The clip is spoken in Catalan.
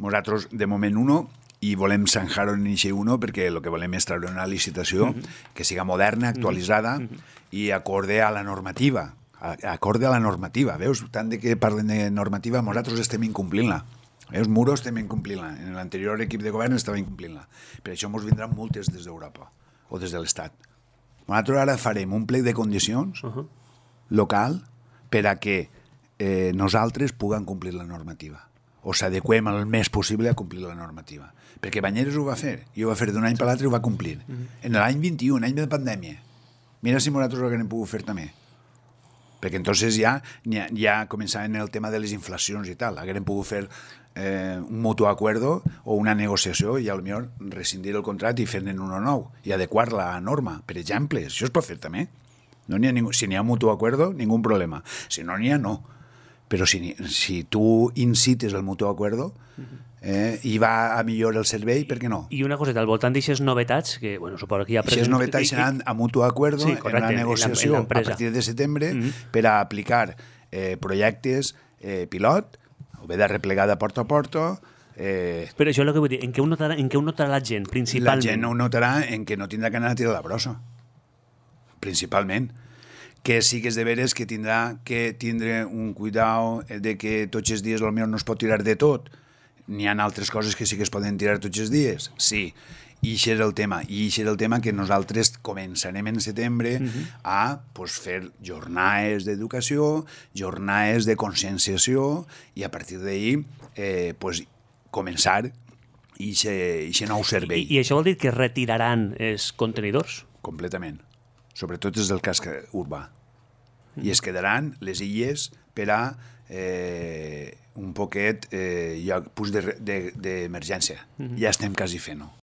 Nosaltres, de moment, uno, i volem zanjar-ho en inici uno perquè el que volem és treure una licitació que siga moderna, actualitzada i acorde a la normativa. Acorde a la normativa, veus? Tant de que parlen de normativa, nosaltres estem incomplint-la. Veus? Muro estem incomplint-la. En l'anterior equip de govern estava incomplint-la. Per això ens vindran multes des d'Europa o des de l'Estat. Nosaltres ara farem un plec de condicions local per a que nosaltres puguem complir la normativa o s'adequem el més possible a complir la normativa. Perquè Banyeres ho va fer, i ho va fer d'un any per l'altre i ho va complir. En l'any 21, any de pandèmia. Mira si nosaltres ho haguem pogut fer també. Perquè entonces ja començaven el tema de les inflacions i tal. Haguem pogut fer un mutuo acuerdo o una negociació i potser rescindir el contracte i fer-ne uno nou i adequar la norma, per exemple. Això es pot fer també. No n'hi ha si n'hi ha mutuo acuerdo, ningú problema. Si no n'hi ha, no. Però si tu incites el mutuo acuerdo i va a millorar el servei, per què no? I una coseta, al voltant d'aixes novetats, que bueno, suposo que hi ha... Aquestes novetats seran a mutuo acuerdo en la negociació a partir de setembre per a aplicar projectes pilot, o bé de replegada porta a porta. Però això és el que vull dir, en què ho notarà la gent, principalment? La gent ho notarà en què no tindrà que anar a tirar la brossa, principalment. Que sí que és de veres que tindrà que tindre un cuidado de que tots els dies potser no es pot tirar de tot. N'hi ha altres coses que sí que es poden tirar tots els dies. Sí, i això és el tema. I això és el tema que nosaltres començarem en setembre a fer jornades d'educació, jornades de conscienciació i a partir d'ahir començar aquest nou servei. I això vol dir que retiraran els contenidors? Completament. Sobretot és del casc urbà. I es quedaran les illes per a un poquet punts d'emergència. Ja estem quasi fent-ho.